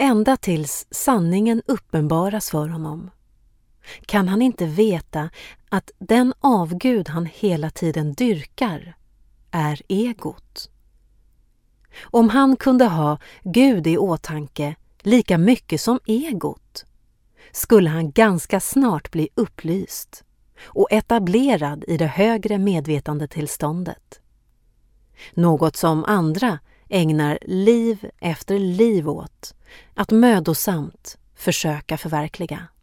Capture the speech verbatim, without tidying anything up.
ända tills sanningen uppenbaras för honom. Kan han inte veta att den avgud han hela tiden dyrkar är egot? Om han kunde ha Gud i åtanke lika mycket som egot, skulle han ganska snart bli upplyst och etablerad i det högre medvetandetillståndet. Något som andra ägnar liv efter liv åt att mödosamt försöka förverkliga.